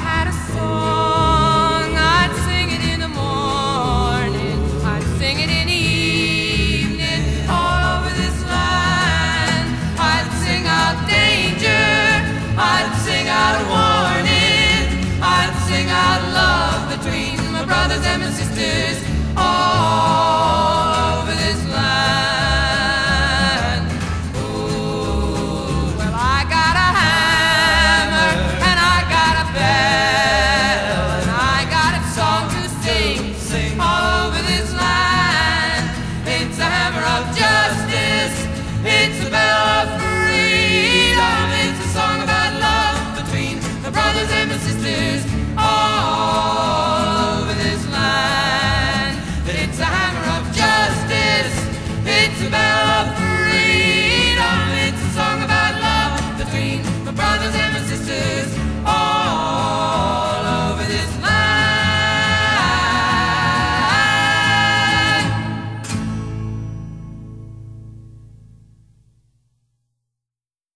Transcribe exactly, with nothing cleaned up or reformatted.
had a song, I'd sing it in the morning, I'd sing it in the evening, all over this land. I'd sing out danger, I'd sing out warning, I'd sing out love between my brothers and my sisters, all over this land. Ooh, well, I got a hammer and I got a bell and I got a song to sing, sing all over this land. It's a hammer of justice, it's a bell of freedom, it's a song about love between my brothers and my sisters.